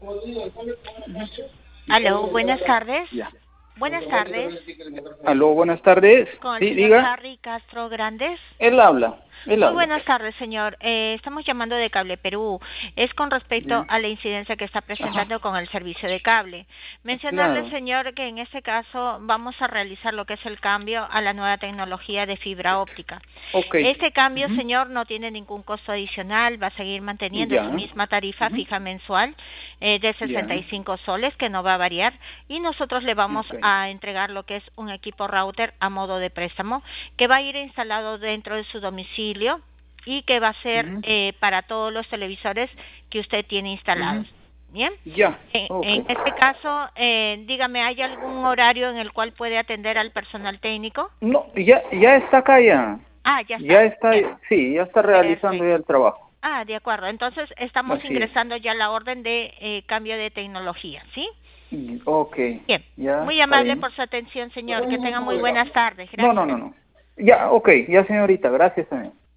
Aló, buenas tardes. Ya. Buenas tardes. Aló, buenas tardes. Con el Sí, señor diga. Harry Castro Grandes. Él habla. Él Muy habla. buenas tardes, señor. Estamos llamando de Cable Perú. Es con respecto Ya. a la incidencia que está Ajá. presentando con el servicio de cable. Mencionarle, Claro. señor, que en este caso vamos a realizar lo que es el cambio a la nueva tecnología de fibra óptica. Ok. Este cambio, Ujú. señor, no tiene ningún costo adicional, va a seguir manteniendo su Ya. misma tarifa Ujú. fija mensual de Ya. 65 soles, que no va a variar, y nosotros le vamos Ok. a entregar lo que es un equipo router a modo de préstamo, que va a ir instalado dentro de su domicilio y que va a ser Ujú. para todos los televisores que usted tiene Ujú. instalados. Bien, Ya. Ok. en este caso, dígame, ¿hay algún horario en el cual puede atender al personal técnico? No, ya está acá ya. Ah, ya Ya está. está, Bien, sí, ya está realizando perfecto. ya el trabajo. Ah, de acuerdo. Entonces estamos Así es. ingresando ya la orden de cambio de tecnología, ¿sí? Ok. Bien. Ya, Muy está amable bien. por su atención, señor. Que tenga muy buenas tardes. No, no, Gracias. no, no. Ya, ok, ya señorita, gracias también.